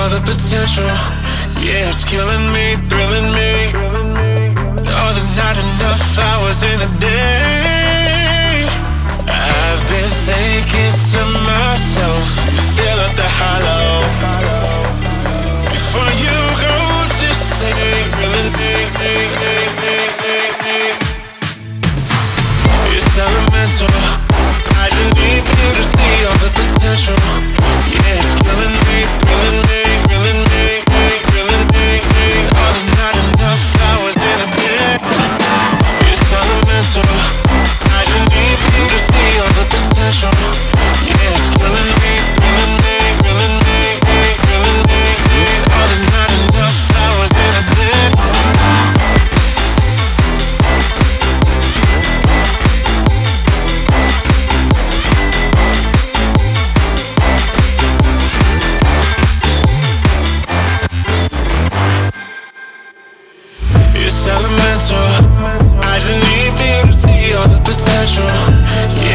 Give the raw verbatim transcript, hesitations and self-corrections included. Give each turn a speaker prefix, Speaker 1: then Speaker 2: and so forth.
Speaker 1: all the potential. Yeah, it's killing me, thrilling me. Oh, there's not enough hours in the day. I've been thinking to myself, fill up the hollow. Before you go, just say, thrilling me. It's elemental. I just need you to see all the potential. Yeah, it's killing me, thrilling me, thrilling me, thrilling me. Oh, there's not enough hours in the day. It's elemental. I just need you to see all the potential. Yeah, it's killing me, thrilling me, thrilling me, thrilling me. Oh, there's not enough hours in the day. It's elemental. I just need you to see all the potential.